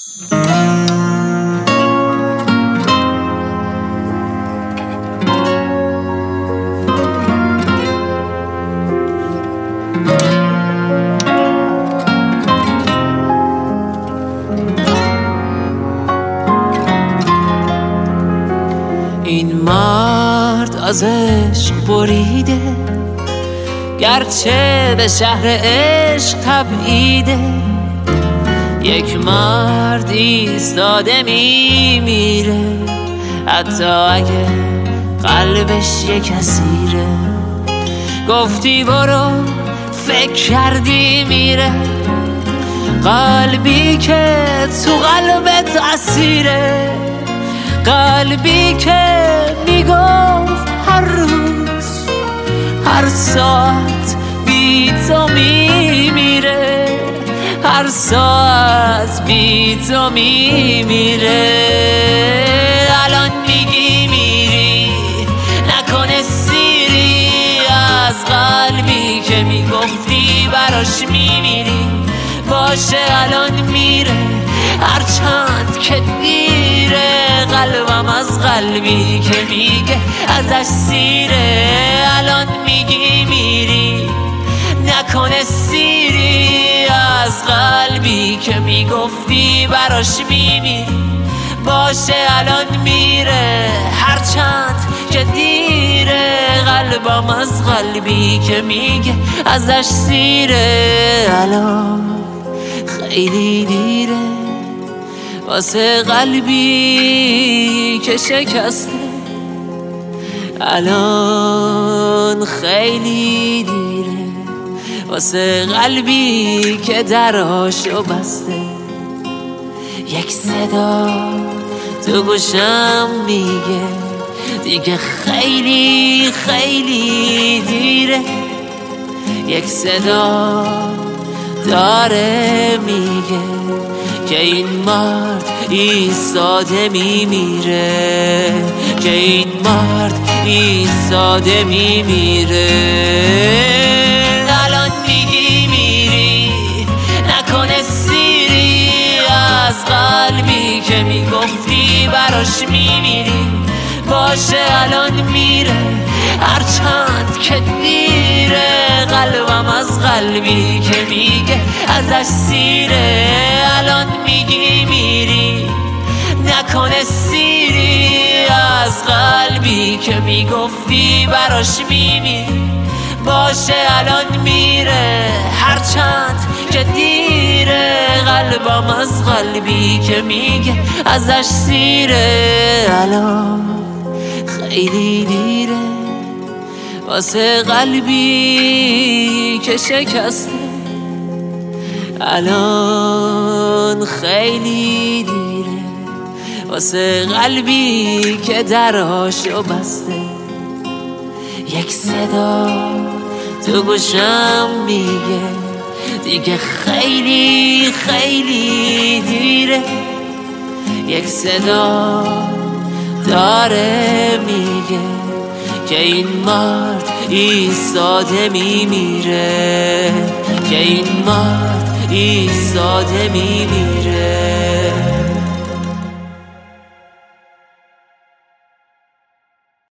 این مرد از عشق بریده، گرچه به شهر عشق تبعیده. یک مرد ایستاده میمیره، حتی اگه قلبش یک اسیره. گفتی برو، فکر کردی میره، قلبی که تو قلبت اسیره. قلبی که میگفت هر روز هر ساعت بی تو میمیره، هر ساعت بی تو میمیره. الان میگی میری، نکنه سیری از قلبی که میگفتی براش میمیری. باشه الان میره، هرچند که دیره، قلبم از قلبی که میگه ازش سیره. الان میگی میری، نکنه سیری از قلبی که میگفتی براش میمیری. باشه الان میره، هرچند که دیره، قلبم از قلبی که میگه ازش سیره. الان خیلی دیره واسه قلبی که شکسته. الان خیلی دیره واسه قلبی که درهاشو بسته. یک صدا تو گوشم میگه دیگه خیلی خیلی دیره. یک صدا داره میگه که این مرد ایستاده میمیره، که این مرد ایستاده میمیره. الان میگی میری، نکنه سیری از قلبی که میگفتی براش میمیری. باشه الان میره، هرچند که دیره، قلبم از قلبی که میگه ازش سیره. الان میگی میری، نکنه سیری از قلبی که میگفتی براش میمیری. باشه الان میره، هرچند که دیره، قلبم از قلبی که میگه ازش سیره. الان خیلی دیره واسه قلبی که شکسته. الان خیلی دیره واسه قلبی که درهاشو بسته. یک صدا تو گوشم میگه دیگه خیلی خیلی دیره. یک صدا داره میگه که این مرد ایستاده میمیره، که این مرد ایستاده میمیره.